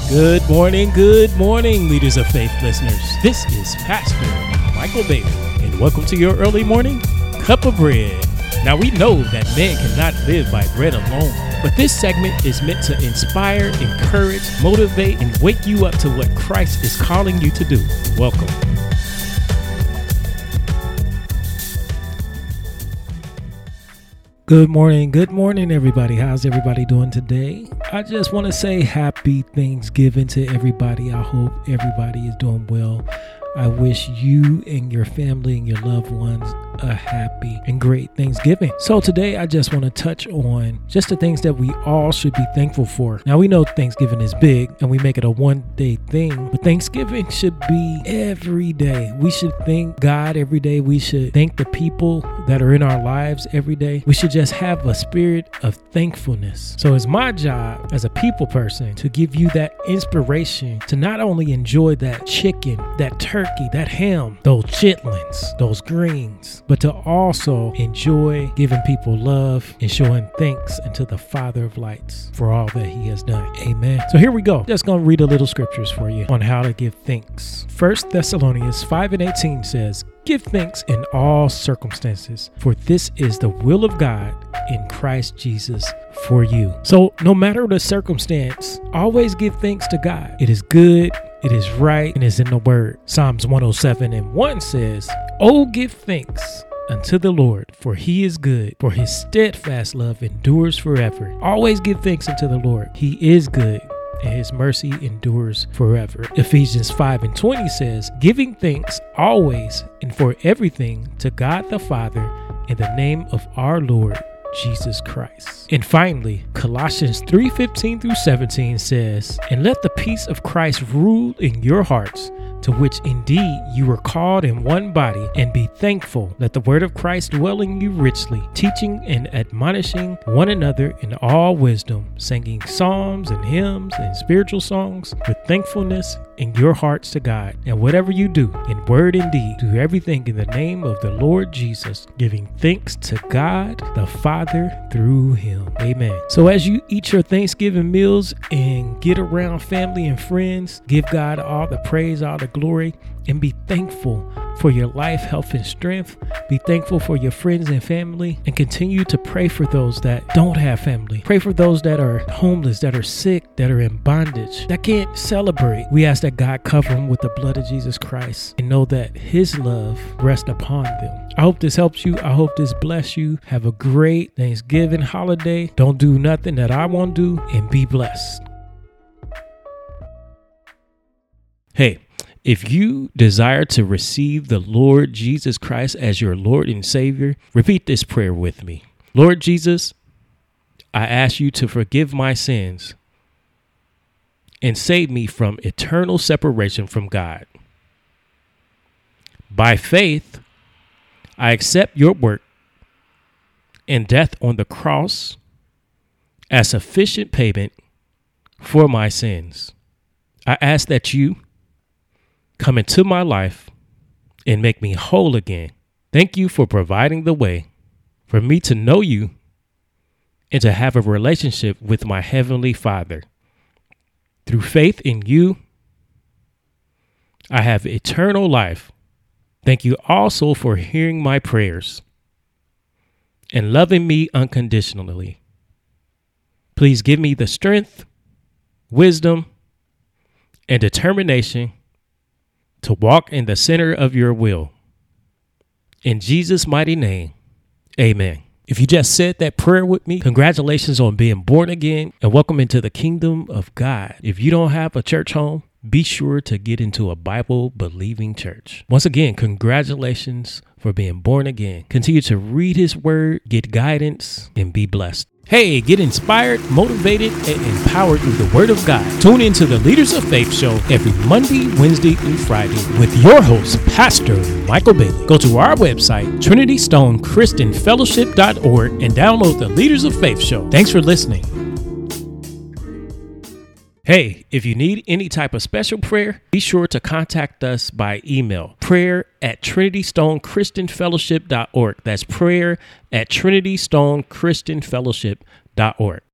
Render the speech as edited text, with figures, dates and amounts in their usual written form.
Good morning, Leaders of Faith listeners. This is Pastor Michael Bailey, and welcome to your early morning cup of bread. Now, we know that man cannot live by bread alone, but this segment is meant to inspire, encourage, motivate, and wake you up to what Christ is calling you to do. Welcome. Good morning, everybody. How's everybody doing today? I just want to say happy Thanksgiving to everybody. I hope everybody is doing well. I wish you and your family and your loved ones a happy and great Thanksgiving. So today I just want to touch on just the things that we all should be thankful for. Now, we know Thanksgiving is big and we make it a one-day thing, but Thanksgiving should be every day. We should thank God every day. We should thank the people that are in our lives every day. We should just have a spirit of thankfulness. So it's my job as a people person to give you that inspiration to not only enjoy that chicken, that turkey, that ham, those chitlins, those greens, but to also enjoy giving people love and showing thanks unto the Father of lights for all that he has done. Amen. So here we go. Just going to read a little scriptures for you on how to give thanks. 1 Thessalonians 5:18 says, "Give thanks in all circumstances, for this is the will of God in Christ Jesus for you." So no matter the circumstance, always give thanks to God. It is good, it is right, and it's in the word. Psalms 107:1 says, "Oh, give thanks unto the Lord, for he is good, for his steadfast love endures forever." Always give thanks unto the Lord. He is good, and his mercy endures forever. Ephesians 5:20 says, "Giving thanks always and for everything to God the Father in the name of our Lord Jesus Christ." And finally, Colossians 3:15-17 says, "And let the peace of Christ rule in your hearts, to which indeed you were called in one body, and be thankful. Let the word of Christ dwell in you richly, teaching and admonishing one another in all wisdom, singing psalms and hymns and spiritual songs with thankfulness in your hearts to God. And whatever you do, in word and deed, do everything in the name of the Lord Jesus, giving thanks to God the Father through him." Amen. So as you eat your Thanksgiving meals and get around family and friends, give God all the praise, all the glory, and be thankful for your life, health, and strength. Be thankful for your friends and family, and continue to pray for those that don't have family. Pray for those that are homeless, that are sick, that are in bondage, that can't celebrate. We ask that God cover them with the blood of Jesus Christ and know that his love rests upon them. I hope this helps you. I hope this bless you. Have a great Thanksgiving holiday. Don't do nothing that I won't do, and be blessed. Hey, if you desire to receive the Lord Jesus Christ as your Lord and Savior, repeat this prayer with me. Lord Jesus, I ask you to forgive my sins and save me from eternal separation from God. By faith, I accept your work and death on the cross as sufficient payment for my sins. I ask that you come into my life and make me whole again. Thank you for providing the way for me to know you and to have a relationship with my Heavenly Father. Through faith in you, I have eternal life. Thank you also for hearing my prayers and loving me unconditionally. Please give me the strength, wisdom, and determination to walk in the center of your will. In Jesus' mighty name, amen. If you just said that prayer with me, congratulations on being born again and welcome into the kingdom of God. If you don't have a church home, be sure to get into a Bible-believing church. Once again, congratulations for being born again. Continue to read his word, get guidance, and be blessed. Hey, get inspired, motivated, and empowered through the Word of God. Tune into the Leaders of Faith show every Monday, Wednesday, and Friday with your host, Pastor Michael Bailey. Go to our website, TrinityStoneChristianFellowship.org, and download the Leaders of Faith show. Thanks for listening. Hey, if you need any type of special prayer, be sure to contact us by email, prayer@TrinityStoneChristianFellowship.org. That's prayer@TrinityStoneChristianFellowship.org.